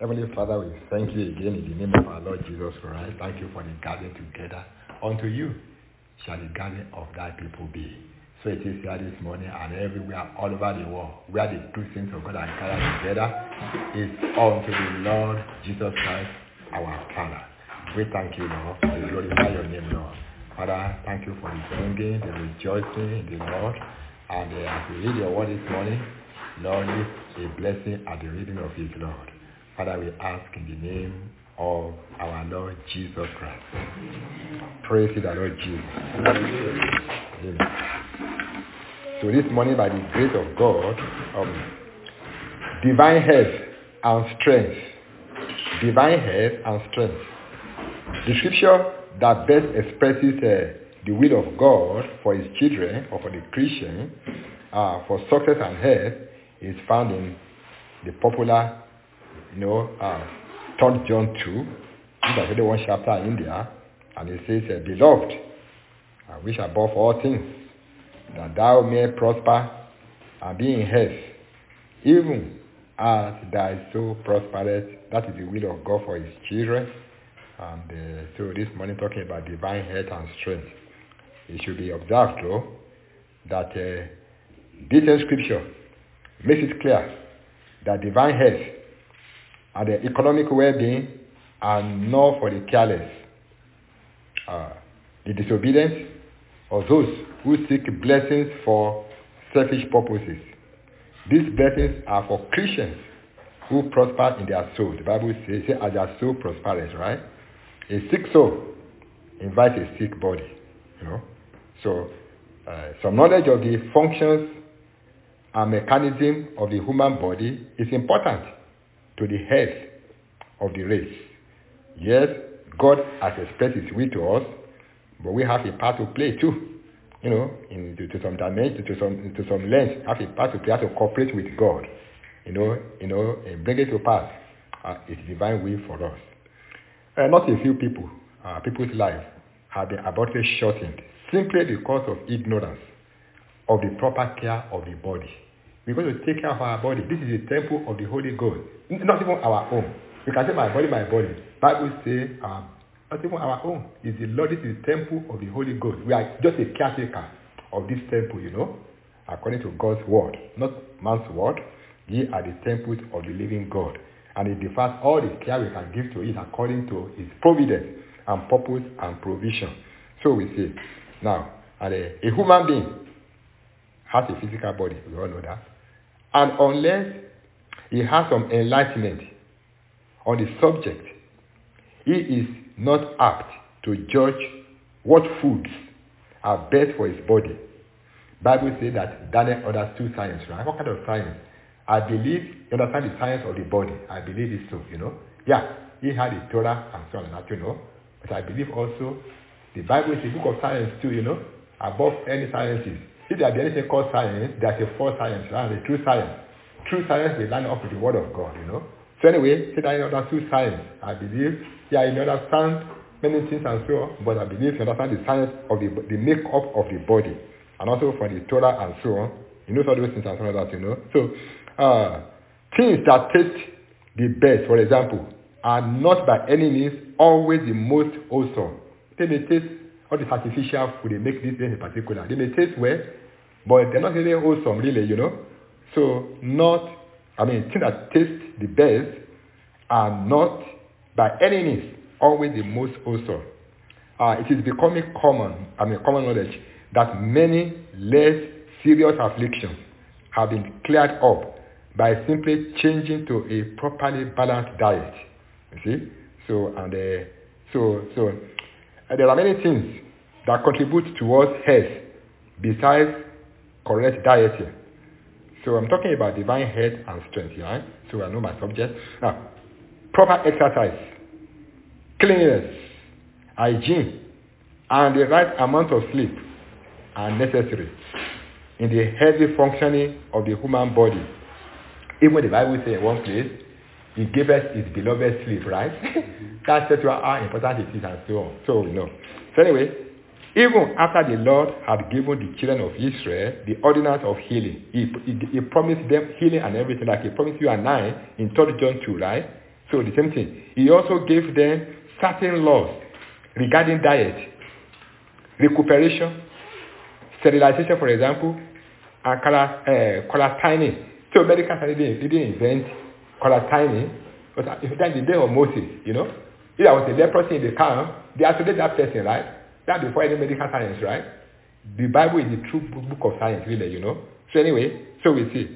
Heavenly Father, we thank you again in the name of our Lord Jesus Christ. Thank you for the gathering together. Unto you shall the gathering of thy people be. So it is here this morning and everywhere all over the world where the two saints of God are gathered together is unto the Lord Jesus Christ, our Father. We thank you, Lord, for we glorify your name, Lord. Father, thank you for the singing, the rejoicing in the Lord. And as we read your word this morning, Lord, give a blessing at the reading of his Lord. Father, we ask in the name of our Lord Jesus Christ. Praise the Lord Jesus. Amen. So this morning, by the grace of God, divine health and strength. Divine health and strength. The scripture that best expresses the will of God for his children or for the Christian for success and health is found in the popular 3 John 2, this is only one chapter in there, and it says, Beloved, I wish above all things that thou may prosper and be in health, even as thy soul prospereth. That is the will of God for his children. And so this morning talking about divine health and strength. It should be observed though that this scripture makes it clear that divine health and the economic well-being are not for the careless, the disobedient, or those who seek blessings for selfish purposes. These blessings are for Christians who prosper in their soul. The Bible says, as their soul prospers, right? A sick soul invites a sick body, So, some knowledge of the functions and mechanism of the human body is important to the health of the race. Yes, God has expressed his will to us, but we have a part to play too. To some dimension, to some length, have a part to play, have to cooperate with God. And bring it to pass. It's divine will for us. Not a few people's lives have been abruptly shortened simply because of ignorance of the proper care of the body. We're going to take care of our body. This is a temple of the Holy Ghost. Not even our own. You can say my body, my body. Bible says, not even our own. It's the Lord. This is the temple of the Holy Ghost. We are just a caretaker of this temple, according to God's word. Not man's word. Ye are the temples of the living God. And it defers all the care we can give to it according to his providence and purpose and provision. So we say, now, a human being has a physical body. We all know that. And unless he has some enlightenment on the subject, he is not apt to judge what foods are best for his body. Bible says that Daniel understood science, right? What kind of science? I believe you understand the science of the body. I believe it so, Yeah, he had the Torah and so on and that, But I believe also the Bible is a book of science too, above any sciences. If there be anything called science, there's a false science, right? The true science. True science will line up with the word of God, So anyway, say that you understand science. I believe, you understand many things and so on, but I believe you understand the science of the make-up of the body. And also for the Torah and so on. All those things and so on that, So, things that taste the best, for example, are not by any means always the most wholesome. They may taste all the artificial food, they make this in particular. They may taste well, but they're not really wholesome, really, So, things that taste the best are not by any means always the most wholesome. It is becoming common knowledge that many less serious afflictions have been cleared up by simply changing to a properly balanced diet. You see? So there are many things that contribute towards health besides correct dieting. So I'm talking about divine health and strength, right? So I know my subject. Now, proper exercise, cleanliness, hygiene, and the right amount of sleep are necessary in the healthy functioning of the human body. Even the Bible says in one place, he gave us his beloved sleep, right? That tells you how important it is and so on. So anyway, even after the Lord had given the children of Israel the ordinance of healing, he promised them healing and everything, like he promised you and I in 3 John 2, right? So the same thing. He also gave them certain laws regarding diet, recuperation, sterilization, for example, and quarantining. So medical science didn't invent quarantining, but if that in the day of Moses, you know, if there was a leprosy in the camp, they isolate that person, right? That before any medical science, right? The Bible is the true book of science, really, you know. So anyway, so we see.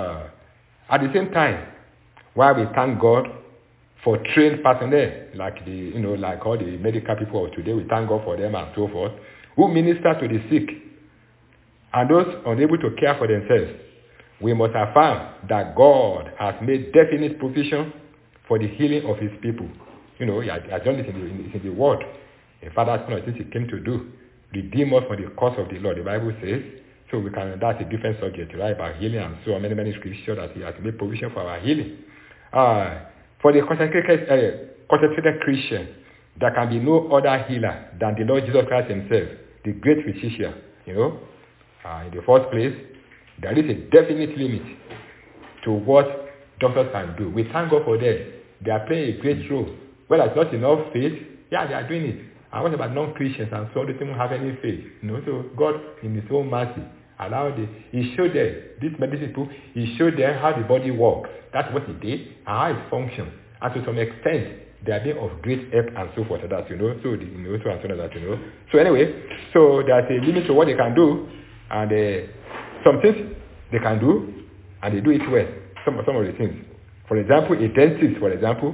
At the same time, while we thank God for trained personnel, like like all the medical people of today, we thank God for them and so forth, who minister to the sick and those unable to care for themselves. We must affirm that God has made definite provision for the healing of his people. You know, he has done it in the word. In fact, that's one of the things he came to do. Redeem us from the curse of the Lord, the Bible says. So that's a different subject, right? About healing and so on. Many scriptures that he has made provision for our healing. For the concentrated Christian, there can be no other healer than the Lord Jesus Christ himself, the great physician. You know, in the first place, there is a definite limit to what doctors can do. We thank God for them. They are playing a great role. Well, there's not enough faith. Yeah, they are doing it. And what about non-Christians and so on? They don't have any faith. You know, so God, in his own mercy, he showed them, these medical people, he showed them how the body works. That's what he did, and how it functions. And to some extent, they are being of great help and so forth. That, you know, so and so on that, you know. So anyway, so there's a limit to what they can do, and some things they can do, and they do it well. Some of the things. For example, a dentist, for example,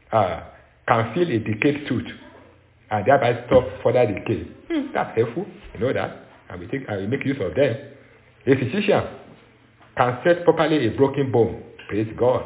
can feel a decayed tooth and thereby stop further decay. That's helpful, you know that, and we make use of them. A physician can set properly a broken bone. Praise God.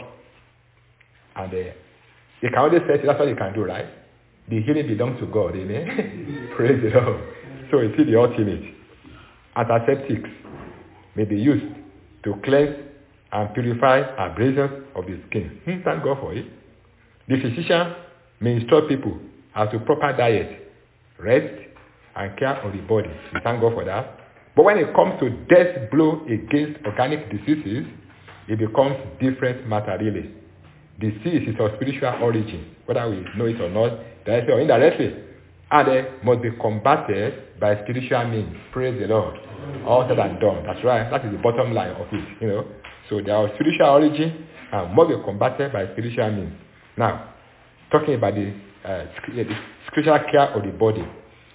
And they can only set it. That's what they can do, right? The healing belongs to God, amen. Praise the Lord. So it's the ultimate. Antiseptics may be used to cleanse and purify abrasions of the skin. Thank God for it. The physician may instruct people as to proper diet, rest, and care of the body. We thank God for that. But when it comes to death blow against organic diseases, it becomes different matter really. Disease is of spiritual origin, whether we know it or not, directly or indirectly, and they must be combated by spiritual means. Praise the Lord. All said and done. That's right. That is the bottom line of it, you know. So they are of spiritual origin and must be combated by spiritual means. Now, talking about the spiritual care of the body.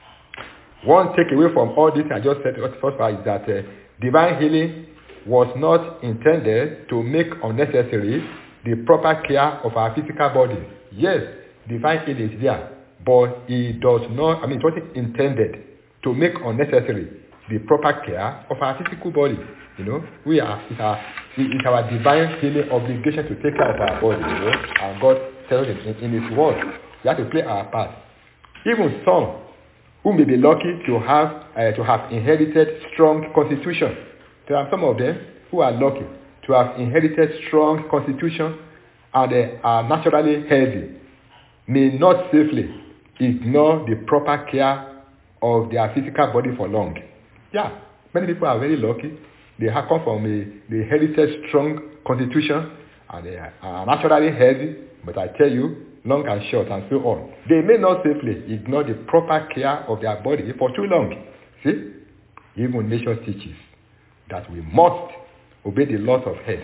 One takeaway from all this I just said first part is that divine healing was not intended to make unnecessary the proper care of our physical bodies. Yes, divine healing is there, but it wasn't intended to make unnecessary the proper care of our physical body. You know, it's our divine healing obligation to take care of our body, you know, and God tells us in his word, we have to play our part. Even some who may be lucky to have inherited strong constitution. There are some of them who are lucky to have inherited strong constitution and are naturally healthy, may not safely ignore the proper care of their physical body for long. Yeah, many people are very lucky. They have come from the inherited strong constitution and they are naturally healthy, but I tell you, long and short and so on, they may not safely ignore the proper care of their body for too long. See, even nature teaches that we must obey the laws of health.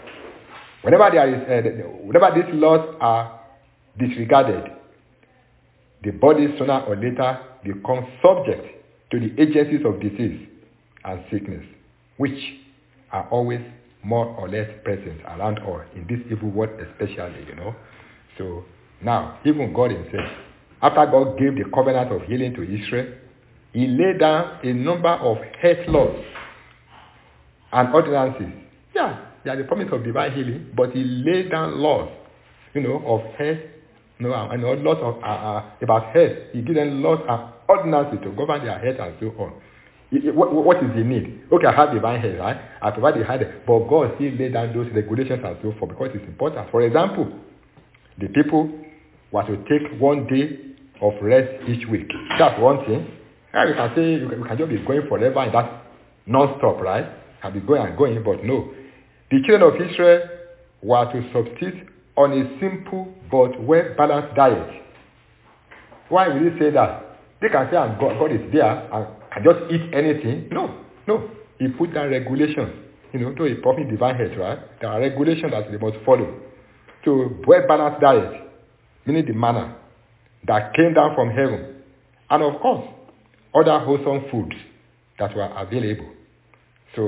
Whenever these laws are disregarded, the body sooner or later becomes subject to the agencies of disease and sickness, which are always more or less present around us in this evil world especially, you know. So now, even God himself, after God gave the covenant of healing to Israel, he laid down a number of health laws and ordinances. Yeah, they are the promise of divine healing, but he laid down laws, you know, of health, you know, and laws of about health. He gave them laws and ordinances to govern their health and so on. What is the need? Okay, I have divine health, right? I provide the health, but God still laid down those regulations and so forth because it's important. For example, the people were to take 1 day of rest each week. That's one thing. And we can say we can just be going forever and that's non-stop, right? Can be going and going, but no. The children of Israel were to substitute on a simple but well-balanced diet. Why will he say that? They can say, God is there, and can just eat anything. No. He put down regulations. To a perfect divine health, right? There are regulations that they must follow. So, well-balanced diet, meaning the manna that came down from heaven. And of course, other wholesome foods that were available. So,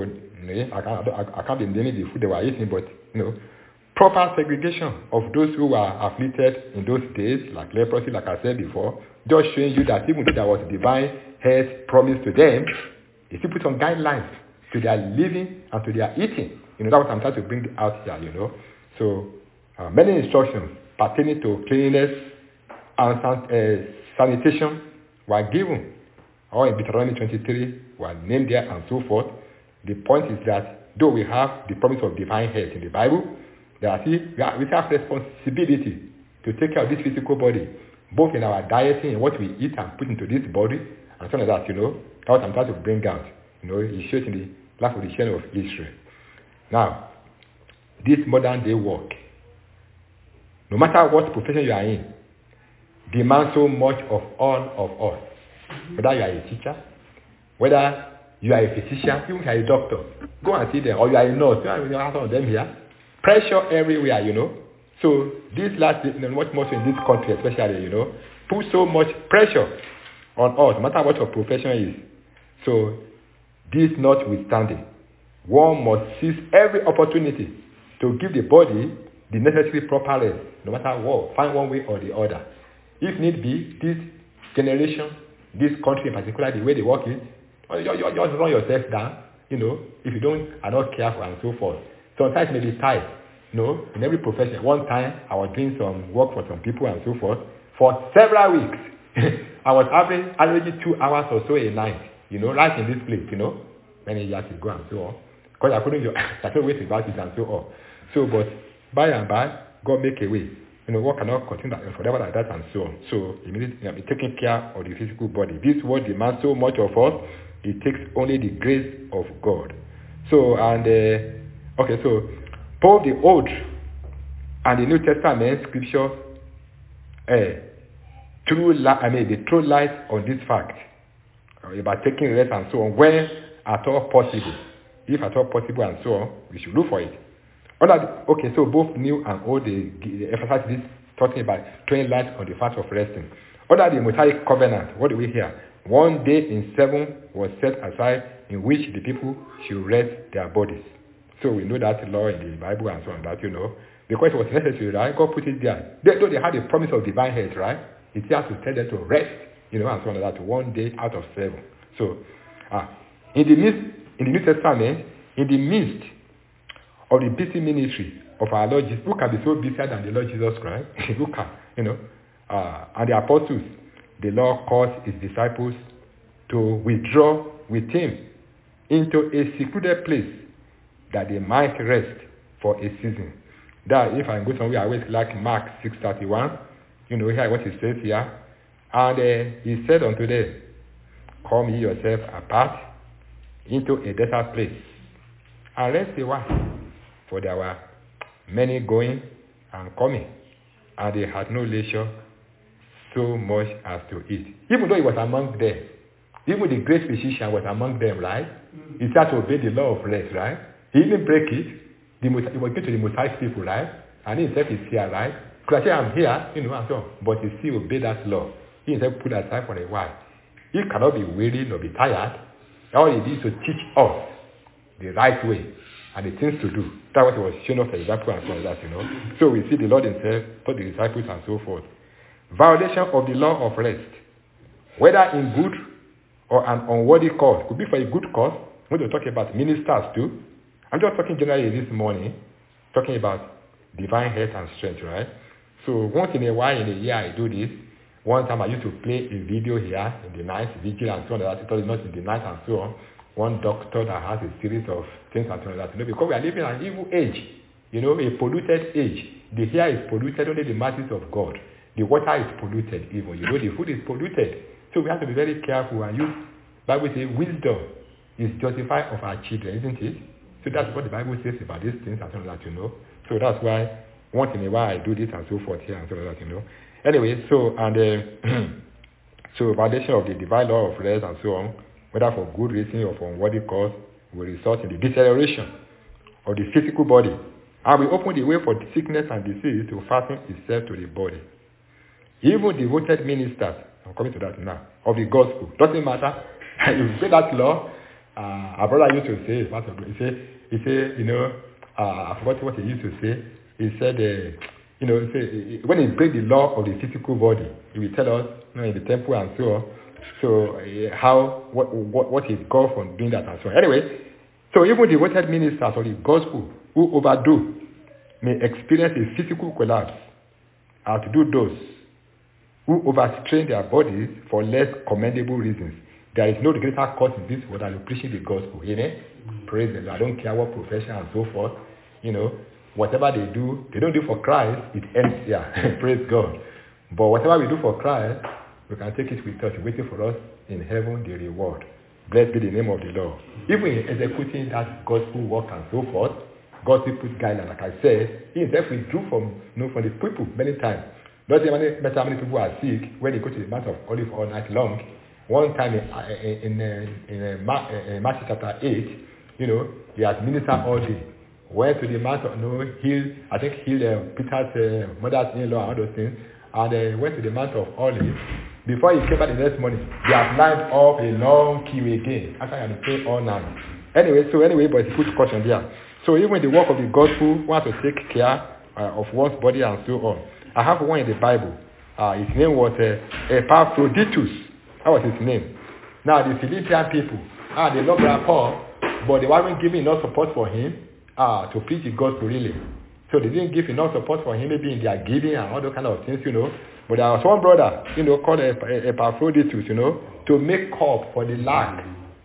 I can't be naming the food they were eating, but, proper segregation of those who were afflicted in those days, like leprosy, like I said before, just showing you that even though there was divine health promised to them, they still put some guidelines to their living and to their eating. That's what I'm trying to bring out here, So, many instructions pertaining to cleanliness and sanitation were given. Or in Deuteronomy 23 were named there and so forth. The point is that though we have the promise of divine health in the Bible, we have responsibility to take care of this physical body, both in our dieting and what we eat and put into this body, and so on that, That's what I'm trying to bring out. It shows in the life of the children of Israel. Now, this modern day work, no matter what profession you are in, demands so much of all of us. Whether you are a teacher, whether you are a physician, even if you are a doctor, go and see them, or you are a nurse, you have some of them here. Pressure everywhere, So this last, much more so in this country especially, put so much pressure on us, no matter what your profession is. So this notwithstanding, one must seize every opportunity to give the body the necessary proper rest, no matter what, find one way or the other. If need be, this generation, this country in particular, the way they work it, you just run yourself down, if you are not careful and so forth. Sometimes it may be tight, in every profession. One time, I was doing some work for some people and so forth. For several weeks, I was averaging 2 hours or so a night, right in this place, many years ago and so on. Because I couldn't wait about it and so on. So, but by and by, God make a way. Work cannot continue forever like that and so on. So, immediately, taking care of the physical body. This world demands so much of us. It takes only the grace of God. So, so both the Old and the New Testament scriptures throw light on this fact about taking rest and so on when at all possible. If at all possible and so on, we should look for it. So both New and Old, they emphasize this, talking about throwing light on the fact of resting. Under the Mosaic covenant, what do we hear? 1 day in 7 was set aside in which the people should rest their bodies. So we know that law in the Bible and so on, that because it was necessary, right? God put it there. Though they had a promise of divine health, right? It's has to tell them to rest, and so on, that 1 day out of 7. So, in the New Testament, in the midst of the busy ministry of our Lord Jesus, who can be so busier than the Lord Jesus Christ? Who can, and the apostles, the Lord caused his disciples to withdraw with him into a secluded place that they might rest for a season. That if I go somewhere, I always like Mark 6:31, hear what he says here. And he said unto them, come ye yourself apart into a desert place, and rest a while. For there were many going and coming, and they had no leisure so much as to eat. Even though he was among them, even the great physician was among them, right? He had to obey the law of rest, right? He didn't break it. He was going to the Mosaic people, right? And he himself is here, right? Because I say I'm here, and so on. But he still obeyed that law. He himself put aside for a while. He cannot be weary nor be tired. All he did is to teach us the right way and the things to do. That's what he was showing us the example and so on that, So we see the Lord himself, taught the disciples and so forth. Violation of the law of rest, whether in good or an unworthy cause, could be for a good cause. We're going to talk about ministers too. I'm just talking generally this morning, talking about divine health and strength, right? So once in a while in a year I do this. One time I used to play a video here in the night, vigil and so on, that it not in the night and so on. One doctor that has a series of things and so on, that, because we are living in an evil age, a polluted age. The air is polluted, only the mercies of God. The water is polluted even, the food is polluted. So we have to be very careful and use, Bible says, wisdom is justified of our children, isn't it? So that's what the Bible says about these things and so on, that, So that's why once in a while I do this and so forth here and so like that, Anyway, so, and so violation of the divine law of rest and so on, whether for good reason or for unworthy cause, will result in the deterioration of the physical body, and will open the way for sickness and disease to fasten itself to the body. Even devoted ministers, I'm coming to that now, of the gospel, doesn't matter. You say that law, our brother used to say, he said, I forgot what he used to say. He said, when he break the law of the physical body, he will tell us, in the temple and so on. So what he got from doing that and so on. Anyway, so even devoted ministers of the gospel who overdo may experience a physical collapse, outdo those who overstrain their bodies for less commendable reasons. There is no greater cause in this world than preaching the gospel. Praise the Lord. I don't care what profession and so forth. Whatever they don't do for Christ, it ends here. Praise God. But whatever we do for Christ, we can take it with us, waiting for us in heaven, the reward. Blessed be the name of the Lord. Even in executing that gospel work and so forth, God will put guidelines. Like I said, he himself withdrew from the people many times. Not matter how many people are sick when they go to the Mount of Olives all night long. One time in Matthew chapter 8, he has ministered all day. Went to the Mount of healed Peter's mother-in-law and all those things, and went to the Mount of Olives. Before he came back the next morning, they have lined up a long queue again. After I had to pray all night. Anyway, but he put caution there. So even the work of the gospel, wants to take care of one's body and so on. I have one in the Bible. His name was Epaphroditus. That was his name. Now the Philippian people, they love Paul, but they weren't giving enough support for him to preach the gospel really. So they didn't give enough support for him, maybe in their giving and all those kind of things, But there was one brother, called Epaphroditus, to make up for the lack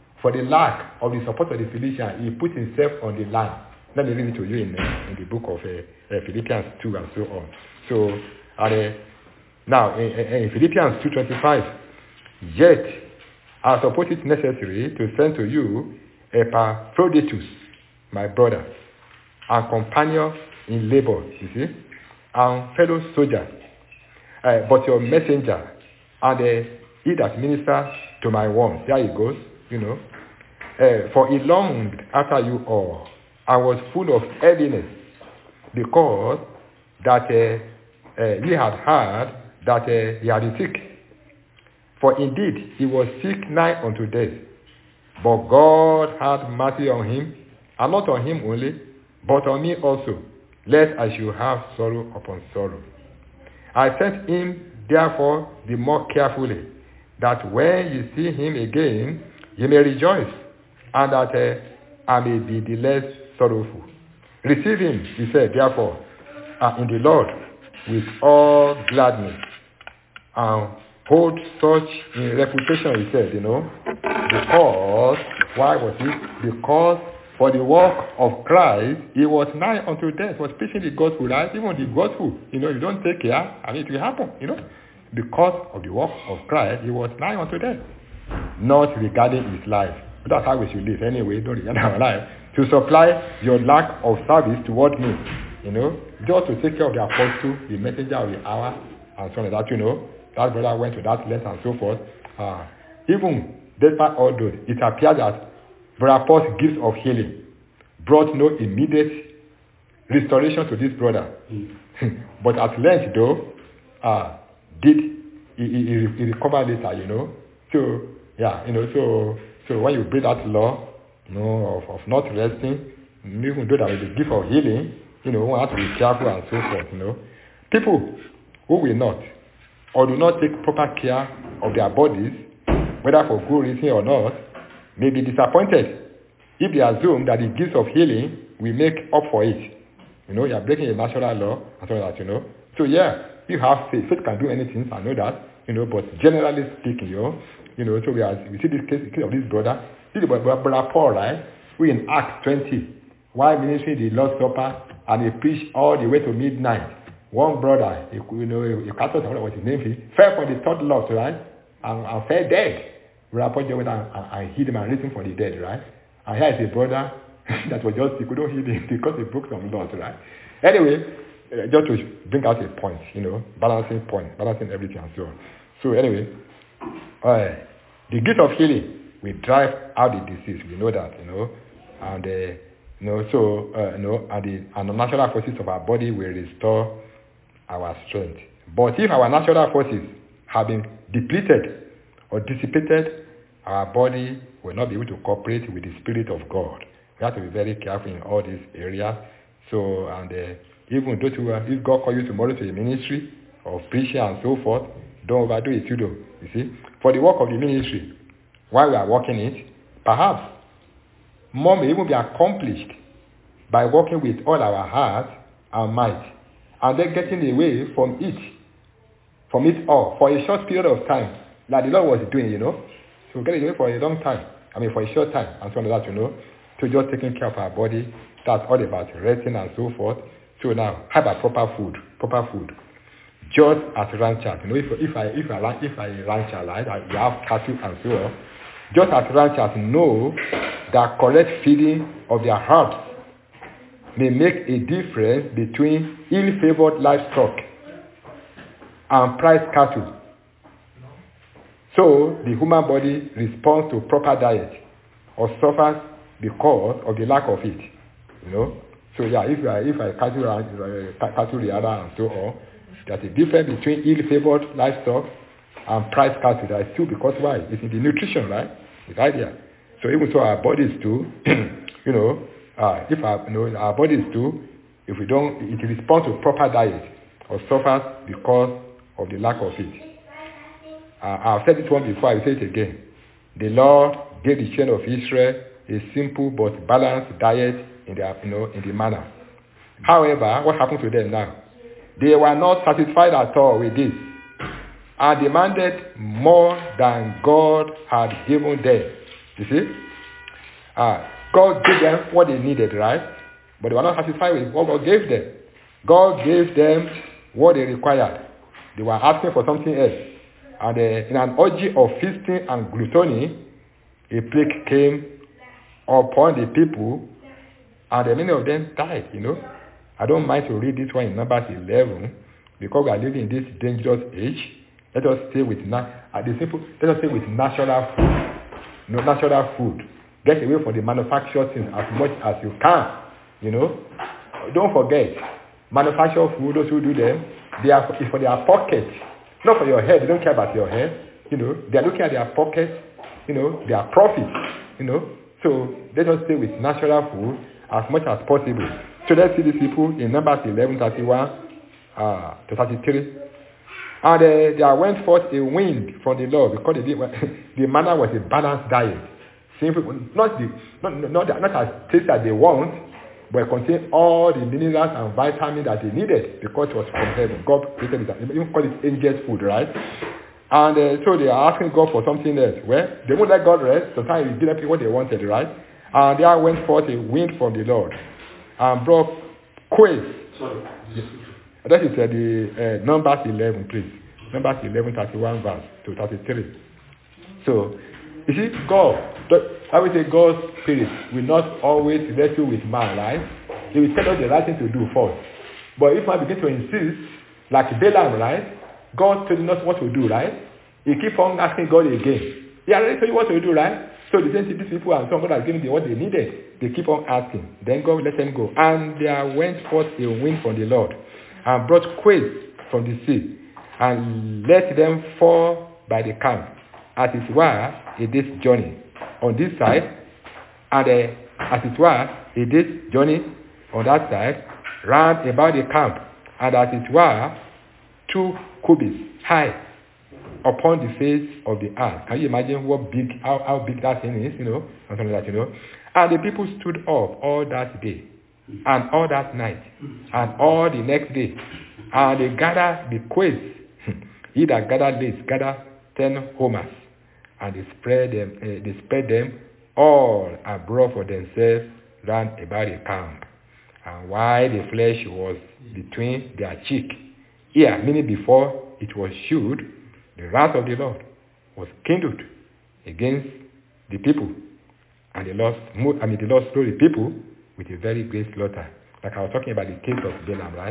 of the support of the Philippians. He put himself on the line. Let me read it to you in the book of Philippians 2 and so on. So, now in Philippians 2:25, yet I suppose it necessary to send to you Epaphroditus, my brother, and companion in labor, you see, and fellow soldier, but your messenger, and he that ministers to my wants. There he goes, for he longed after you all, and was full of heaviness, because that he had heard that he had been sick. For indeed he was sick nigh unto death. But God had mercy on him, and not on him only, but on me also, lest I should have sorrow upon sorrow. I sent him therefore the more carefully, that when you see him again, you may rejoice, and that I may be the less sorrowful. Receive him, he said, therefore, in the Lord with all gladness, and hold such in reputation, he said, because, why was it? Because for the work of Christ, he was nigh unto death. He was preaching the gospel, right? Even the gospel, you don't take care, and it will happen, Because of the work of Christ, he was nigh unto death. Not regarding his life. But that's how we should live anyway, don't regard our life. To supply your lack of service toward me, just to take care of the apostle, the messenger of the hour, and so on that, that brother went to that length and so forth. Even despite all those, it appears that Brother Paul's gift of healing brought no immediate restoration to this brother. But at length, though, he recovered later, So, yeah, so when you break that law, of not resting, even though there is a gift of healing, one has to be careful and so forth, People who will not, or do not take proper care of their bodies, whether for good reason or not, may be disappointed if they assume that the gifts of healing will make up for it. You are breaking a natural law and so that, So yeah, you have faith. Faith can do anything, I know that, but generally speaking, so we see this case of this brother. This is brother Paul, right? We in Acts 20, while ministering the Lord's Supper, and he preached all the way to midnight. One brother, he casted what was his name, fell from the third loft, right? And fell dead. Brother Paul went and hid him and raised him from the dead, right? And here is a brother that was just, he couldn't heal him because he broke some laws, right? Anyway, just to bring out a point, balancing everything and so on. So anyway, the gift of healing will drive out the disease. We know that, and and the natural forces of our body will restore our strength. But if our natural forces have been depleted or dissipated, our body will not be able to cooperate with the Spirit of God. We have to be very careful in all these areas. So, and even those who if God calls you tomorrow to a ministry of preaching and so forth, don't overdo it, you see. For the work of the ministry, while we are working it, perhaps more may even be accomplished by working with all our heart and might, and then getting away from it all for a short period of time, like the Lord was doing, So get away for a long time, for a short time, and so on that, to just taking care of our body. That's all about resting and so forth. So now, have a proper food. Just as ranchers, if I rancher, right, we have cattle and so on. Just as ranchers know that correct feeding of their herds may make a difference between ill-favored livestock and prize cattle. So the human body responds to proper diet or suffers because of the lack of it. So yeah, if I cattle rearer and so on, there's a difference between ill-favored livestock and prize cattle. That is true because why? It's in the nutrition, right? It's right there. So even so, our bodies too, if our bodies too, if we don't, it responds to proper diet or suffers because of the lack of it. I've said this one before, I will say it again. The Lord gave the children of Israel a simple but balanced diet in the manner. However, what happened to them now? They were not satisfied at all with this and demanded more than God had given them. You see? God gave them what they needed, right? But they were not satisfied with what God gave them. God gave them what they required. They were asking for something else. And in an orgy of feasting and gluttony, a plague came upon the people, and many of them died, I don't mind to read this one in Numbers 11, because we are living in this dangerous age. Let us stay with natural food. Natural food. Get away from the manufactured things as much as you can. Don't forget, manufactured food, those who do them, they are for their pocket, not for your head. They don't care about your head. They are looking at their pocket, their profit. So let us stay with natural food as much as possible. So let's see these people in Numbers 11:31 to 33. And there went forth a wind from the Lord, because the manna was a balanced diet. Simple, not as tasty as they want, but it contained all the minerals and vitamins that they needed, because it was from heaven. God created it. You even call it angels' food, right? And so they are asking God for something else. Well, they won't let God rest. Sometimes He give them what they wanted, right? And there went forth a wind from the Lord and brought quails. That is the Numbers 11, please. Numbers 11, 31 verse to 33. So, you see, I would say God's Spirit will not always wrestle with man, right? He will tell us the right thing to do first. But if man begins to insist, like Balaam, right? God told us what to do, right? He keep on asking God again. He already told you what to do, right? So the same thing, these people and some God has given them what they needed. They keep on asking. Then God let them go. And there went forth a wind from the Lord, and brought quails from the sea, and let them fall by the camp, as it were a day's journey on this side, and as it were a day's journey on that side, round about the camp, and as it were 2 cubits high upon the face of the earth. Can you imagine how big that thing is, something like that, And the people stood up all that day, and all that night, and all the next day, and they gathered the quails. He that gathered this, gathered 10 homers, and they spread them all abroad for themselves round about the camp. And while the flesh was between their cheek, meaning before it was shewed, the wrath of the Lord was kindled against the people, and the Lord slew the people with a very great slaughter. Like I was talking about the case of Balaam, right?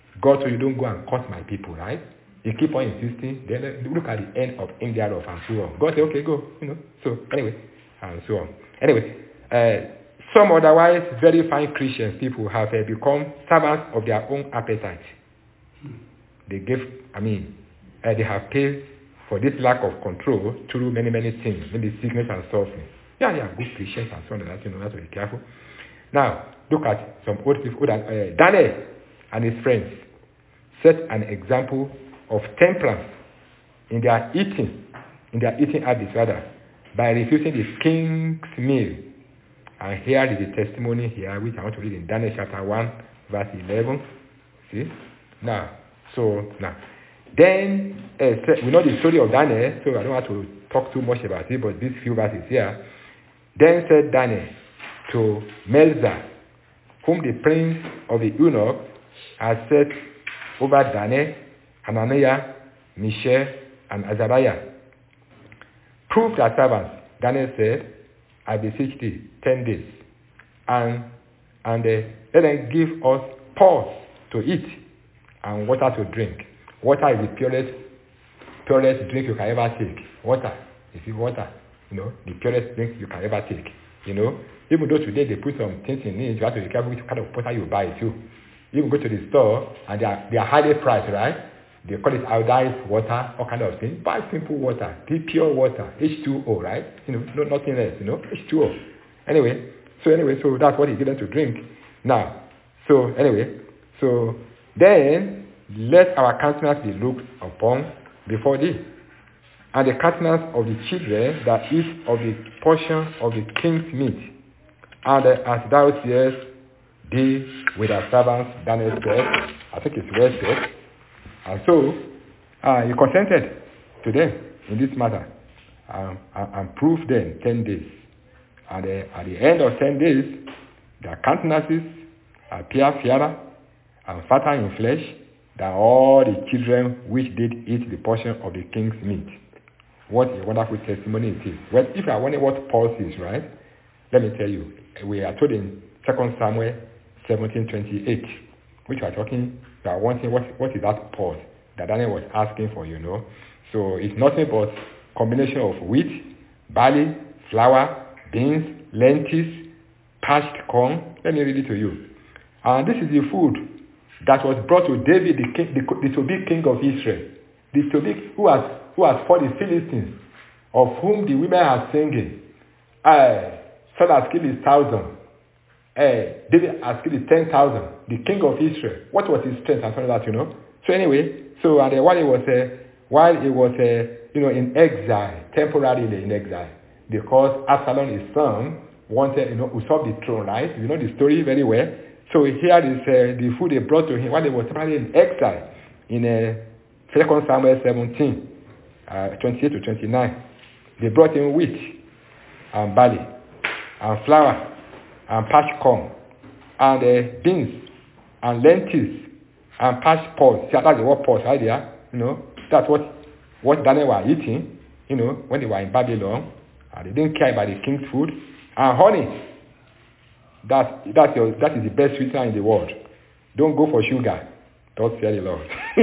God told you, don't go and curse my people, right? You keep on insisting. Then look at the end of him thereof and so on. God said, okay, go. So anyway, and so on. Anyway, some otherwise very fine Christians people have become servants of their own appetite. They they have paid for this lack of control through many, many things, maybe sickness and suffering. Yeah, good Christians and so on. That, you have to be careful. Now, look at some old people. Daniel and his friends set an example of temperance in their eating habits rather, by refusing the king's meal. And here is the testimony here, which I want to read in Daniel chapter 1, verse 11. See? Now, then we know the story of Daniel, so I don't have to talk too much about it, but these few verses here. Then said Daniel to Melzar, whom the prince of the eunuchs had set over Daniel, Hananiah, Mishael, and Azariah, prove thy servants. Daniel said, I beseech thee 10 days, and let them give us pause to eat and water to drink. Water is the purest drink you can ever take. Water, you see, water, the purest drink you can ever take. Even though today they put some things in it, you have to be careful which kind of water you buy too. You can go to the store and they are highly priced, right? They call it iodized water, all kind of things. Buy simple water, the pure water, H2O, right? Nothing else, H2O. Anyway, so that's what he gives them to drink. Now, so then let our countenance be looked upon before thee, and the countenance of the children that eat of the portion of the king's meat, and as thou seest thee with thy servants, Daniel said, I think it's well said. And so he consented to them in this matter and proved them 10 days. And at the end of 10 days, their countenances appear fairer and fatter in flesh than all the children which did eat the portion of the king's meat. What a wonderful testimony it is. Well, if you are wondering what pulse is, right? Let me tell you. We are told in 2 Samuel 17:28, which we are talking. We are wondering what is that pulse that Daniel was asking for, So it's nothing but combination of wheat, barley, flour, beans, lentils, parched corn. Let me read it to you. And this is the food that was brought to David, the to-be king of Israel, the to-be who has fought the Philistines, of whom the women are singing. Saul has killed his 1,000. David has killed his 10,000. The king of Israel. What was his strength and all that, So anyway, and while he was in exile, temporarily in exile, because Absalom, his son, wanted usurp the throne, right? You know the story very well. So here is the food they brought to him while he was temporarily in exile in 2 Samuel 17, 28 to 29. They brought him wheat and barley and flour and parched corn and beans and lentils and parched pulse. That's the word pulse right there. That's what Daniel was eating, when they were in Babylon. And they didn't care about the king's food. And honey, that is the best sweetener in the world. Don't go for sugar. Don't fear the Lord.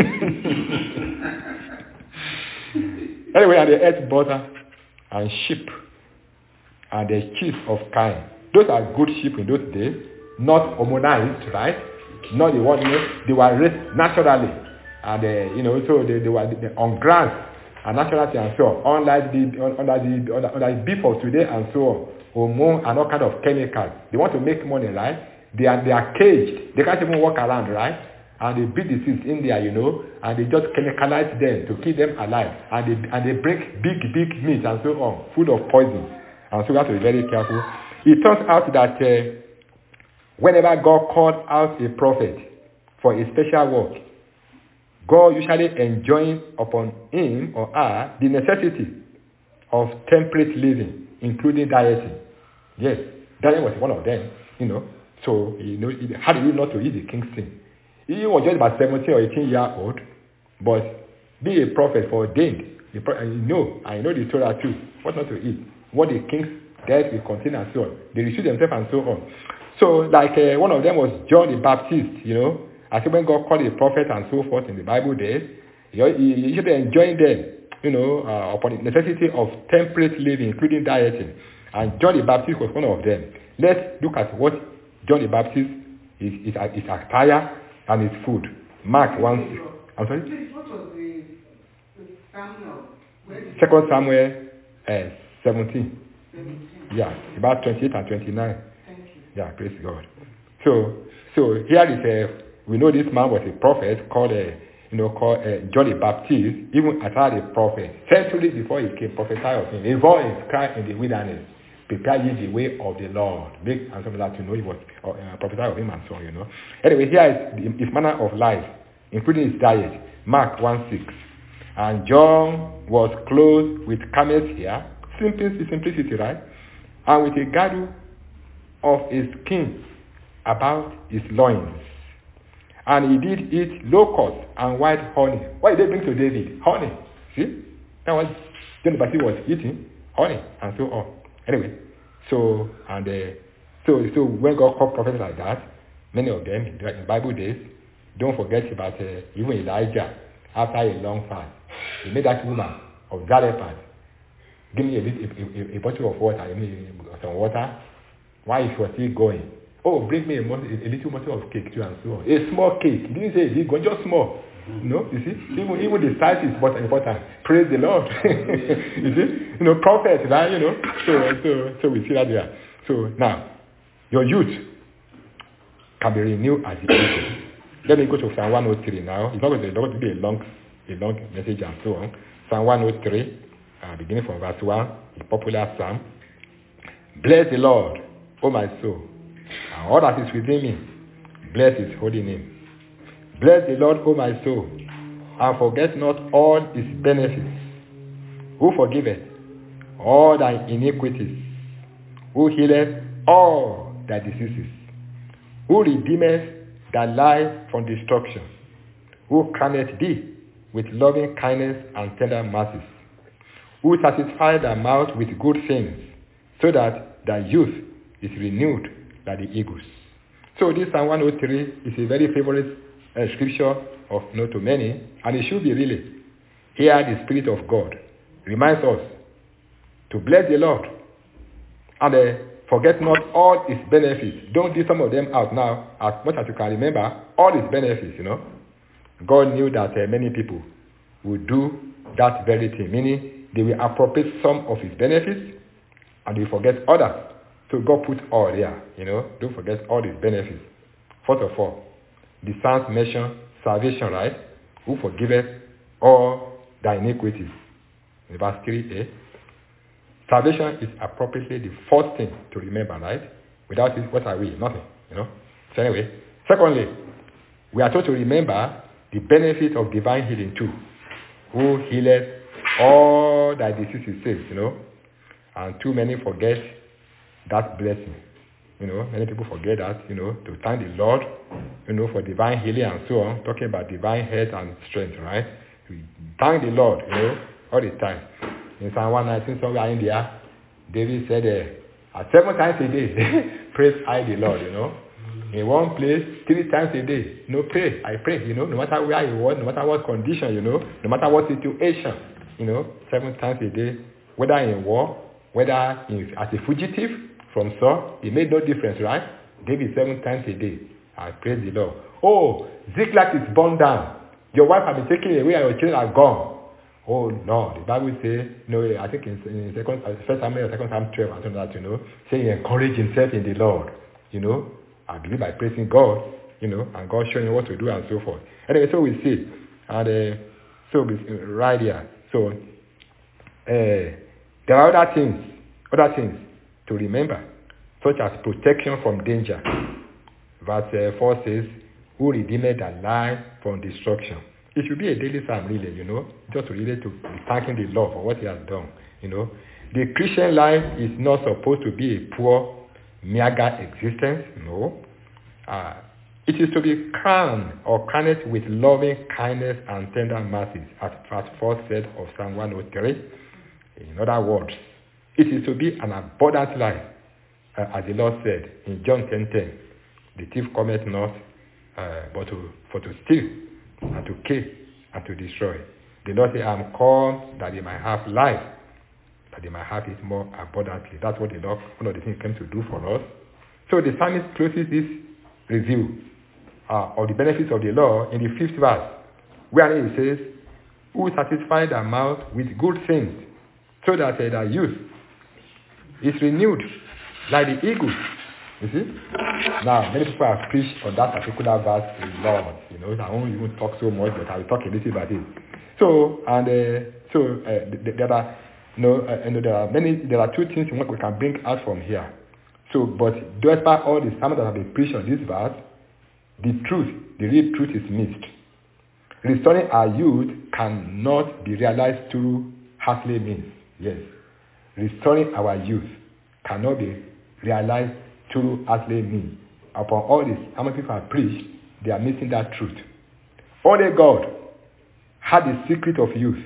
Anyway, and they ate butter and sheep and the cheese of kine. Those are good sheep in those days, not hormonized, right? Not the one, they were raised naturally. And, so they were on grass and naturally and so on. Unlike the beef of today and so on. Hormone and all kind of chemicals. They want to make money, right? They are caged. They can't even walk around, right? And they beat the seeds in there, and they just chemicalize them to keep them alive. And they break big meat and so on, full of poison. And so we have to be very careful. It turns out that whenever God called out a prophet for a special work, God usually enjoins upon him or her the necessity of temperate living, including dieting. Yes, Daniel was one of them, So, how did he not to eat the king's thing? He was just about 17 or 18 years old, but be a prophet for ordained. I know the Torah too. What not to eat? What the king's death will contain and so on. They refuse themselves and so on. So, like one of them was John the Baptist, I say when God called a prophet and so forth in the Bible days, you should be enjoying them, upon the necessity of temperate living, including dieting. And John the Baptist was one of them. Let's look at what John the Baptist is attire and his food. Mark 1. I'm sorry? What was the Samuel? 2 Samuel 17. Yeah, about 28 and 29. Thank you. Yeah, praise God. So here is we know this man was a prophet called John the Baptist, even as a prophet. Centuries before he came, prophesied of him. A voice cried in the wilderness, prepare ye the way of the Lord. Make and something like that, he was prophesied of him and so on, Anyway, here is his manner of life, including his diet. Mark 1:6. And John was clothed with camel's hair, simplicity, right? And with a girdle of a skin about his loins. And he did eat locusts and white honey. What did they bring to David? Honey. See? That was John the Baptist was eating honey and so on. Anyway, so when God called prophets like that, many of them in the Bible days, don't forget about even Elijah. After a long fast, he made that woman of Zarephath give me a bottle of water, some water. Why is she still going? Oh, bring me a little bottle of cake too and so on. A small cake. Didn't say big one, just small. You see? Even the size is important. Praise the Lord. You see? Prophets, right? So we see that there. So now, your youth can be renewed as the eagle. Let me go to Psalm 103 now. It's not going to be a long message and so on. Psalm 103, beginning from verse 1, the popular psalm. Bless the Lord, O my soul, and all that is within me. Bless his holy name. Bless the Lord, O my soul, and forget not all his benefits. Who forgiveth all thy iniquities, who healeth all thy diseases, who redeemeth thy life from destruction, who crowneth thee with loving kindness and tender mercies, who satisfieth thy mouth with good things, so that thy youth is renewed like the eagles. So this Psalm 103 is a very favorite scripture to many, and it should be really. Here the Spirit of God reminds us to bless the Lord and forget not all his benefits. Don't leave some of them out now. As much as you can remember, all his benefits, God knew that many people would do that very thing, meaning they will appropriate some of his benefits and they forget others. So God put all there, Don't forget all his benefits. First of all, the Psalms mention salvation, right? Who forgiveth all thy iniquities. In verse 3a. Salvation is appropriately the first thing to remember, right? Without it, what are we? Nothing, So anyway, secondly, we are told to remember the benefit of divine healing too. Who healeth all thy diseases, and too many forget that blessing. Many people forget that, to thank the Lord, for divine healing and so on, talking about divine health and strength, right? We thank the Lord, all the time. In Psalm 119, somewhere in there, David said, 7 times a day, praise I the Lord, In one place, 3 times a day, pray, I pray, no matter where you was, no matter what condition, no matter what situation, 7 times a day, whether in war, whether as a fugitive from Saul, it made no difference, right? David 7 times a day, I praise the Lord. Oh, Ziklag is burned down. Your wife has been taken away and your children are gone. Oh no, the Bible says, I think in 1 Samuel or 2 Samuel 12, I don't know that, say he encouraged himself in the Lord, I believe by praising God, and God showing him what to do and so forth. Anyway, so we see, and right here, so there are other things to remember, such as protection from danger. Verse 4 says, who redeemed thy life from destruction. It should be a daily psalm, really, just really to be thanking the Lord for what he has done, The Christian life is not supposed to be a poor, meager existence, no. It is to be crowned with loving kindness and tender mercies, as verse 4 said of Psalm 103. In other words, it is to be an abundant life, as the Lord said in John 10:10. The thief cometh not, but for to steal and to kill and to destroy. The Lord said, I am come that they might have life, that they might have it more abundantly. That's what the Lord, one of the things, came to do for us. So the psalmist closes this review of the benefits of the law in the 5th verse, where he says, who satisfy their mouth with good things, so that their youth is renewed like the eagle. You see? Now, many people have preached on that particular verse a lot. I won't even talk so much, but I will talk a little about it. So, there are two things we can bring out from here. So, but despite all the sermons that have been preached on this verse, the real truth is missed. Restoring our youth cannot be realized through earthly means. Yes. Restoring our youth cannot be realized through earthly means. Upon all this, how many people have preached, they are missing that truth. Only God had the secret of youth,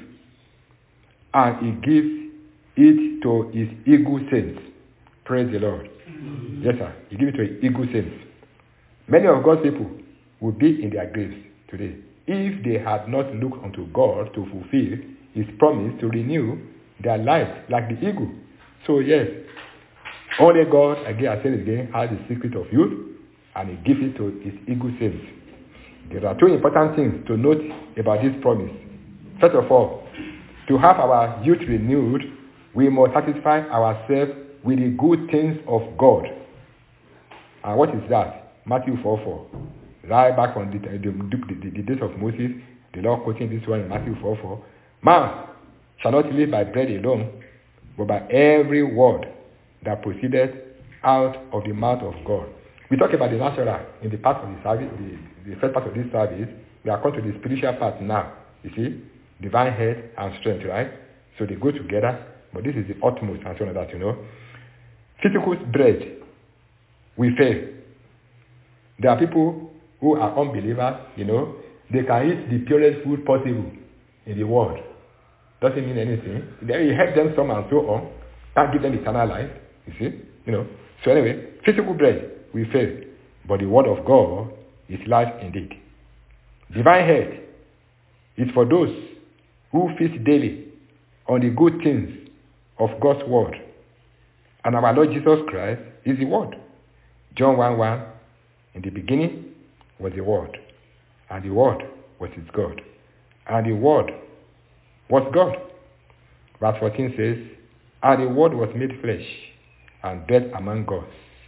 and he gives it to his eagle saints. Praise the Lord. Yes, sir. He gives it to his eagle saints. Many of God's people will be in their graves today if they had not looked unto God to fulfill his promise to renew their lives like the eagle. So yes, only God, again I say it again, has the secret of youth, and he gives it to his eagle saints. There are two important things to note about this promise. First of all, to have our youth renewed, we must satisfy ourselves with the good things of God. And what is that? Matthew 4:4. Right back on the days of Moses, the Lord quoting this one in Matthew 4:4. Man shall not live by bread alone, but by every word that proceeded out of the mouth of God. We talk about the natural in the part of the service, the first part of this service. We are come to the spiritual part now. You see, divine health and strength, right? So they go together, but this is the utmost and so on that, Physical bread will fail. There are people who are unbelievers, they can eat the purest food possible in the world. Doesn't mean anything. Then you help them some and so on. Can't give them eternal life, you see. So anyway, physical bread will fail, but the word of God is life indeed. Divine health is for those who feast daily on the good things of God's word. And our Lord Jesus Christ is the word. John 1:1, in the beginning was the word, and the word was with God, and the word was God. Verse 14 says, and the word was made flesh and dwelt among us,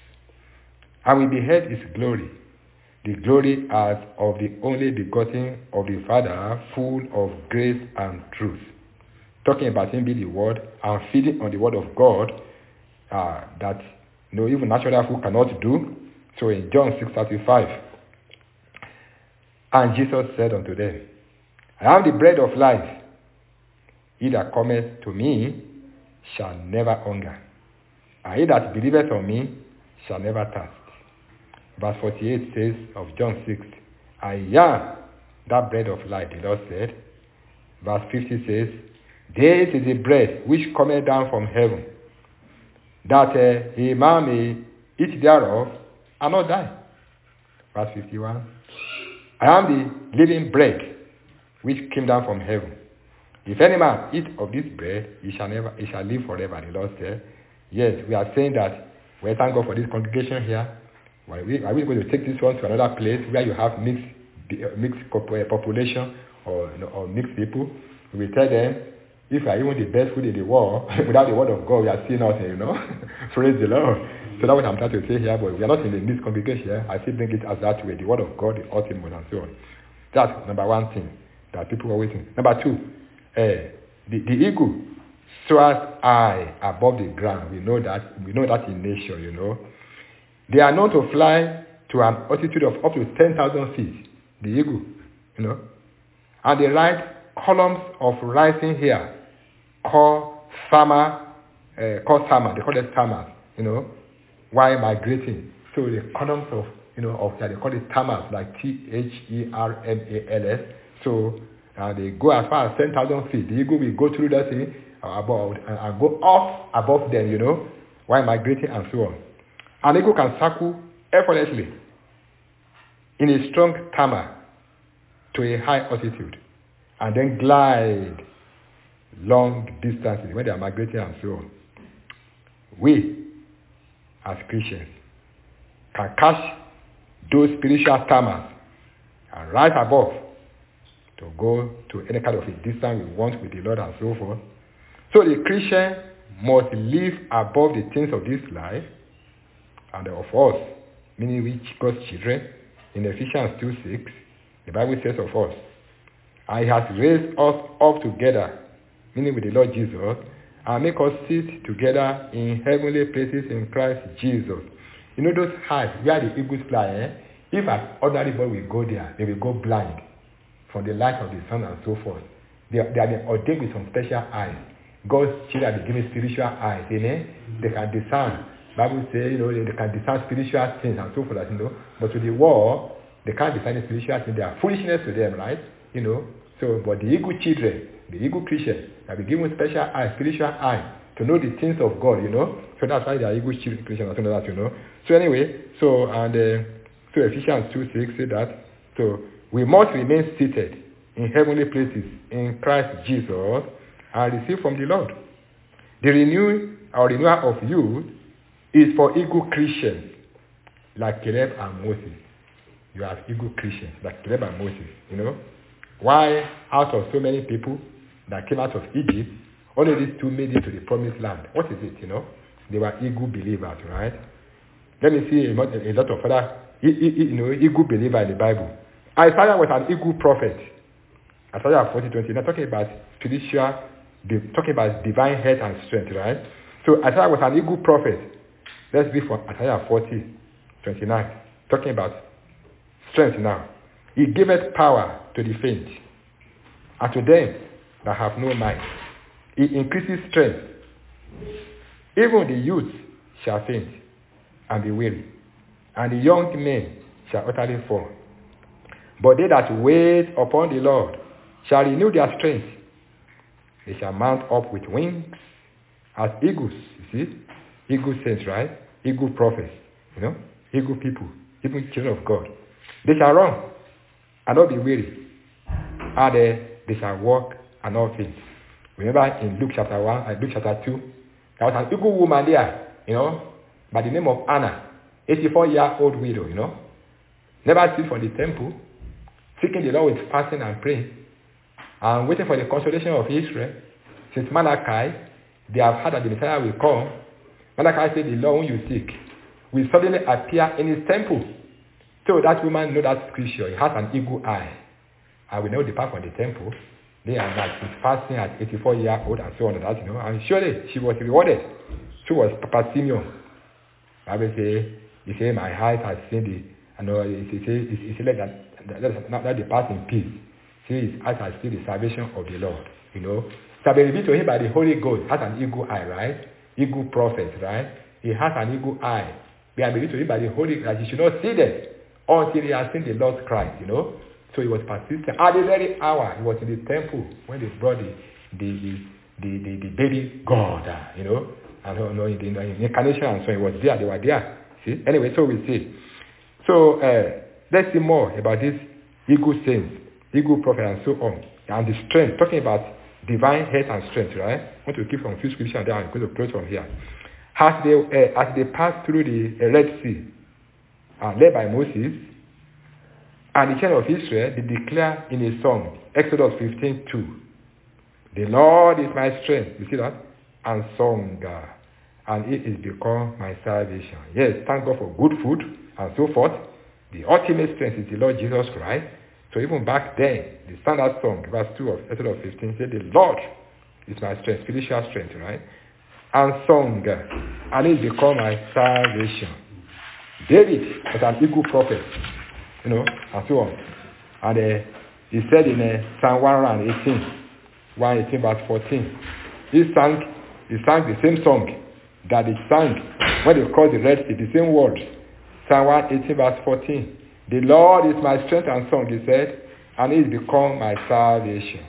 and we beheld his glory, the glory as of the only begotten of the Father, full of grace and truth. Talking about him being the word and feeding on the word of God, that even natural food cannot do. So in John 6:35, and Jesus said unto them, I am the bread of life. He that cometh to me shall never hunger, and he that believeth on me shall never thirst. Verse 48 says of John 6, I am that bread of life, the Lord said. Verse 50 says, this is the bread which cometh down from heaven, that a man may eat thereof and not die. Verse 51, I am the living bread which came down from heaven. If any man eat of this bread, he shall live forever, the Lord said. Yes, we are saying that we thank God for this congregation here. Are we going to take this one to another place where you have mixed population or mixed people? We will tell them, if you are even the best food in the world, without the word of God, we are still nothing, Praise the Lord. So that's what I'm trying to say here, but we are not in the mixed congregation here. I still bring it as that way, the word of God, the ultimate, and so on. That's number one thing that people are waiting. Number two, the eagle soars high above the ground. We know that in nature, They are known to fly to an altitude of up to 10,000 feet, the eagle, And they ride columns of rising hair called therma. They call it thermals, while migrating. So the columns of, they call it thermals, like Thermals. So they go as far as 10,000 feet. The eagle will go through that thing above and go off above them, while migrating and so on. An eagle can circle effortlessly in a strong tamer to a high altitude and then glide long distances when they are migrating and so on. We, as Christians, can catch those spiritual tamers and rise above to go to any kind of a distance we want with the Lord and so forth. So the Christian must live above the things of this life and of us, meaning we God's children. In Ephesians 2:6, the Bible says of us, and he has raised us up together, meaning with the Lord Jesus, and make us sit together in heavenly places in Christ Jesus. You know those heights where the eagles fly, if an ordinary boy will go there, they will go blind from the light of the sun and so forth. They are ordained with some special eyes. God's children are given spiritual eyes. They can discern. Bible says, they can discern spiritual things and so forth, But to the world, they can't discern spiritual things. They are foolishness to them, right? So, but the eagle children, the eagle Christians, have been given special eyes, spiritual eyes, to know the things of God, So that's why they are eagle children Christians and so that, So anyway, so Ephesians 2:6 say that, so we must remain seated in heavenly places in Christ Jesus and receive from the Lord. The renewal of youth is for eagle Christians like Caleb and Moses. You have eagle Christians like Caleb and Moses, Why out of so many people that came out of Egypt, only these two made it to the promised land? What is it, They were eagle believers, right? Let me see a lot of other eagle believers in the Bible. Isaiah was an eagle prophet. Isaiah 40:20. Now talking about spiritual, talking about divine health and strength, right? So Isaiah was an eagle prophet. Let's read from Isaiah 40:29. Talking about strength now. He giveth power to the faint, and to them that have no might. He increases strength. Even the youth shall faint and be weary, and the young men shall utterly fall. But they that wait upon the Lord shall renew their strength. They shall mount up with wings as eagles. You see? Eagle saints, right? Eagle prophets. Eagle people. Even children of God. They shall run and not be weary. And they shall walk and not faint. Remember in Luke chapter 1 and Luke chapter 2, there was an eagle woman there, by the name of Anna, 84-year-old widow, never ceased from the temple, seeking the Lord with fasting and praying, and waiting for the consolation of Israel. Since Malachi, they have heard that the Messiah will come. Malachi said, the Lord whom you seek will suddenly appear in his temple. So that woman knows that scripture. He has an eagle eye. And we know depart from the temple. Day and night. She's fasting at 84-year-old and so on and that, And surely she was rewarded. She was Papa Simeon. Bible he said, my eyes have seen he said that depart in peace. See, his eyes have seen the salvation of the Lord. So be revealed to him by the Holy Ghost. Has an eagle eye, right? Eagle prophet, right? He has an eagle eye. They are revealed to him by the Holy Ghost. He should not see them until he has seen the Lord Christ, So he was persistent. At the very hour, he was in the temple when they brought the baby God, and in the incarnation and so he was there. They were there. See? Anyway, so we see. So let's see more about this eagle saints, eagle prophet, and so on, and the strength. Talking about divine health and strength, right? I want to keep from a few scriptures and then I'm going to close from here. As they passed through the Red Sea, led by Moses, and the children of Israel, they declare in a song, Exodus 15:2, the Lord is my strength. You see that? And song, and it is become my salvation. Yes, thank God for good food and so forth. The ultimate strength is the Lord Jesus Christ. So even back then, the standard song, verse 2 of Exodus 15, said, the Lord is my strength, spiritual strength, right? And song, and it become my salvation. David was an eagle prophet, and so on. And he said in Psalm 118 verse 14, he sang the same song that he sang when they crossed the Red Sea, the same words. Psalm 118 verse 14. The Lord is my strength and song, he said, and it become my salvation.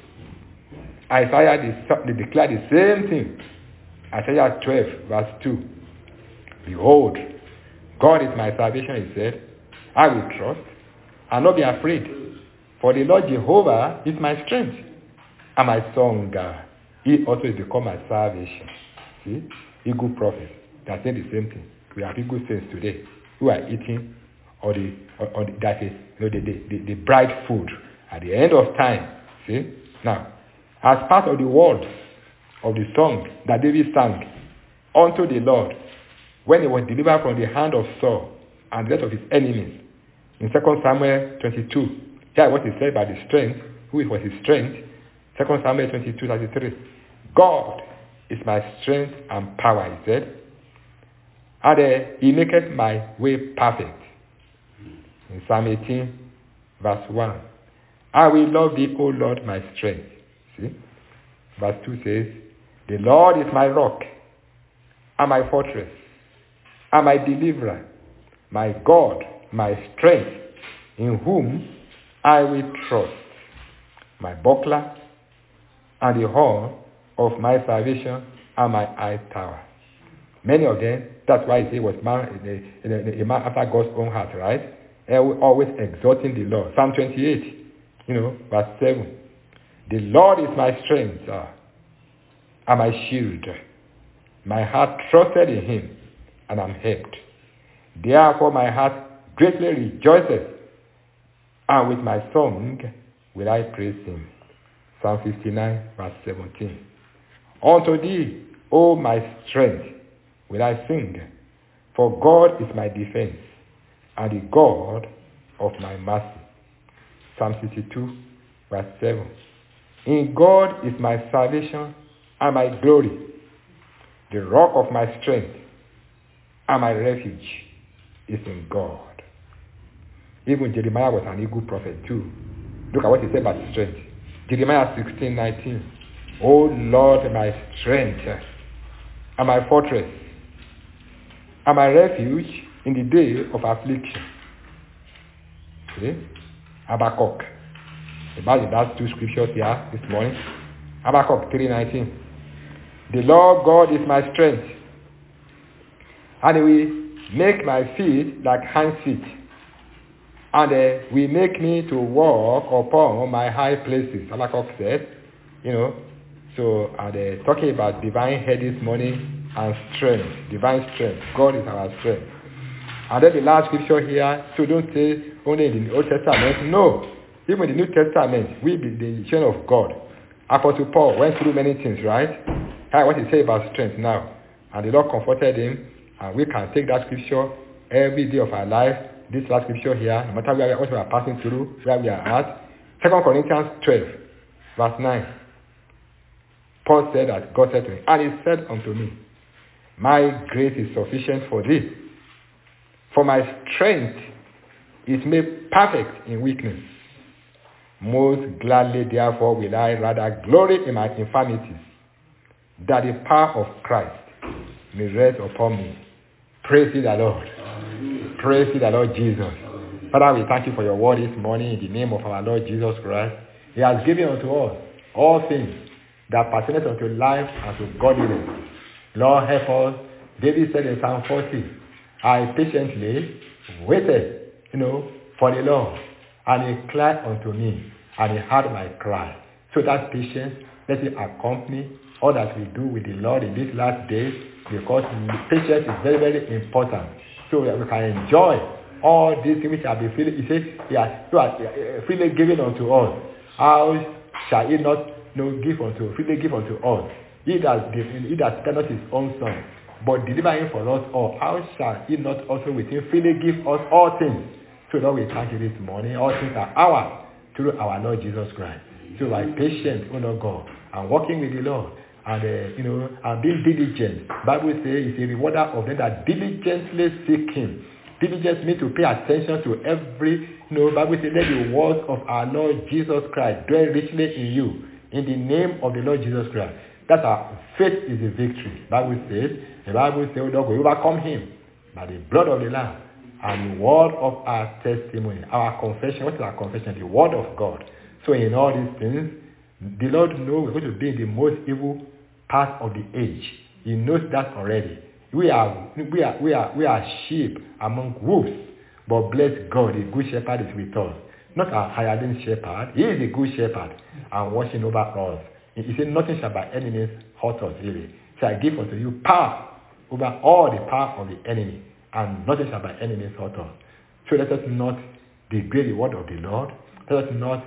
Isaiah they declared the same thing. Isaiah 12 verse 2. Behold, God is my salvation, he said. I will trust and not be afraid. For the Lord Jehovah is my strength and my song. He also is become my salvation. See? Eagle prophets. They are saying the same thing. We have eagle saints today who are eating the bright food at the end of time. See? Now, as part of the words of the song that David sang unto the Lord when he was delivered from the hand of Saul and the rest of his enemies, in 2 Samuel 22, here what he said about the strength, who was his strength, 2 Samuel 22:33. God is my strength and power, he said, and he maketh my way perfect. In Psalm 18, verse 1, I will love thee, O Lord, my strength. See? Verse 2 says, the Lord is my rock and my fortress and my deliverer, my God, my strength, in whom I will trust, my buckler and the horn of my salvation and my high tower. Many of them, that's why he was a man after God's own heart, right? Always exalting the Lord. Psalm 28, verse 7. The Lord is my strength and my shield. My heart trusted in him, and I'm helped. Therefore my heart greatly rejoiceth, and with my song will I praise him. Psalm 59, verse 17. Unto thee, O my strength, will I sing, for God is my defense, and the God of my mercy. Psalm 62, verse 7. In God is my salvation and my glory, the rock of my strength, and my refuge is in God. Even Jeremiah was an eagle prophet too. Look at what he said about strength. Jeremiah 16:19. O Lord, my strength, and my fortress, and my refuge in the day of affliction. See? Habakkuk. About the last two scriptures here this morning. Habakkuk 3:19. The Lord God is my strength, and he will make my feet like hinds feet, and will make me to walk upon my high places. Habakkuk said, so talking about divine head this morning and strength, divine strength. God is our strength. And then the last scripture here, so don't say only in the Old Testament. No, even in the New Testament, we be the children of God. Apostle Paul went through many things, right? What he say about strength now. And the Lord comforted him, and we can take that scripture every day of our life. This last scripture here, no matter what we are passing through, where we are at. 2 Corinthians 12, verse 9. Paul said that God said to him, and he said unto me, my grace is sufficient for thee, for my strength is made perfect in weakness. Most gladly, therefore, will I rather glory in my infirmities, that the power of Christ may rest upon me. Praise ye the Lord. Praise ye the Lord Jesus. Father, we thank you for your word this morning in the name of our Lord Jesus Christ. He has given unto us all things that pertain unto life and to godliness. Lord, help us. David said in Psalm 40, I patiently waited, for the Lord, and he cried unto me, and he heard my cry. So that patience, let it accompany all that we do with the Lord in these last days, because patience is very, very important. So that we can enjoy all these things which have been freely, he says, he has freely given unto us. How shall he not freely give unto us? He that spared not his own son, but deliver him for us all. How shall he not also with him freely give us all things? So Lord, we thank you this morning. All things are ours through our Lord Jesus Christ. So by patience, Lord God, and walking with the Lord, and and being diligent. Bible says he's a rewarder of them that diligently seek him. Diligence means to pay attention to every, Bible says, let the words of our Lord Jesus Christ dwell richly in you, in the name of the Lord Jesus Christ. That our faith is a victory. The Bible says, oh Lord, we overcome him by the blood of the Lamb and the word of our testimony. Our confession, what is our confession? The word of God. So in all these things, the Lord knows we're going to be in the most evil part of the age. He knows that already. We are sheep among wolves. But bless God, the good shepherd is with us. Not a hireling shepherd. He is the good shepherd and watching over us. He said, nothing shall by enemies hurt us, really. So I give unto you power over all the power of the enemy, and nothing shall by enemies hurt us. So let us not degrade the word of the Lord. Let us not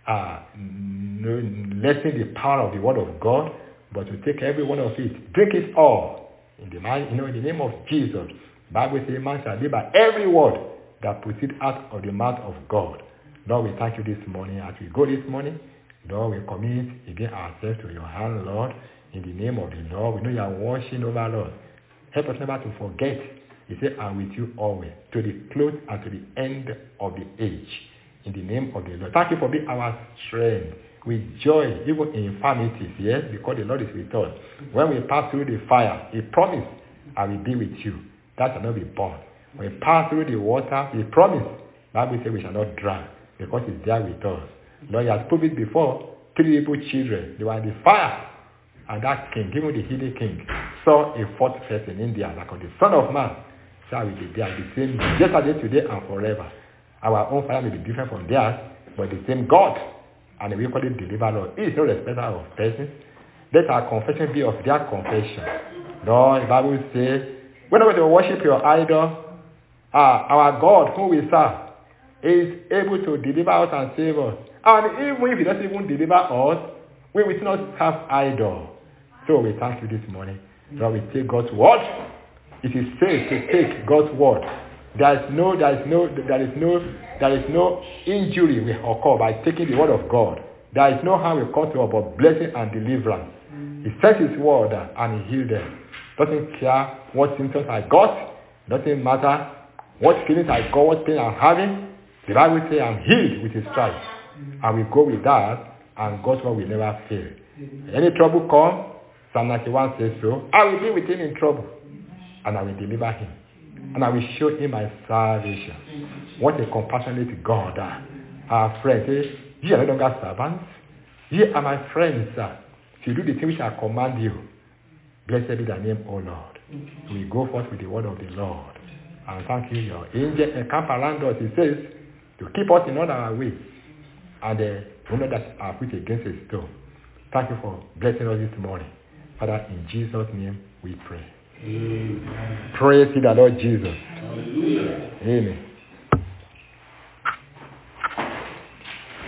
lessen the power of the word of God, but to take every one of it, drink it all. In the name of Jesus. The Bible says, man shall live by every word that proceeds out of the mouth of God. Lord, we thank you this morning. As we go this morning, Lord, we commit again ourselves to your hand, Lord. In the name of the Lord, we know you are watching over us. Help us never to forget. He said, I'm with you always, to the close and to the end of the age. In the name of the Lord. Thank you for being our strength. With joy, even in infirmities, yes, because the Lord is with us. When we pass through the fire, He promised, I will be with you. That shall not be burned. When we pass through the water, He promised, Bible says we shall not drown, because He's there with us. Lord, He has proved it before. 3 Hebrew children, they were in the fire. And that king, even the heathen king, saw a fourth person in India, like on the Son of Man. So I will be there, the same yesterday, today, and forever. Our own fire may be different from theirs, but the same God. And we call it deliver Lord. He is no respecter of persons. Let our confession be of their confession. Lord, the Bible says, whenever they worship your idol, our God, whom we serve, is able to deliver us and save us. And even if He doesn't even deliver us, we will not have idol. So we thank you this morning. Lord, we take God's word. It is safe to take God's word. There is no injury will occur by taking the word of God. There is no harm will come to us but blessing and deliverance. He sent His word and He healed them. Doesn't care what symptoms I got. Doesn't matter what feelings I got, what pain I'm having. The Bible says I'm healed with His stripes. And we go with that, and God's word will never fail. Any trouble come, Psalm 91 says so, I will be with Him in trouble, and I will deliver him. And I will show him my salvation. What a compassionate God. Our friends say, ye are no longer servants. Ye are my friends, sir. If you do the things which I command you, blessed be thy name, O Lord. We go forth with the word of the Lord. And thank you, your angel encamp around us, He says, to keep us in all our ways. And remember that are put against a stone. Thank you for blessing us this morning. Father, in Jesus' name we pray. Amen. Praise to the Lord Jesus. Hallelujah. Amen.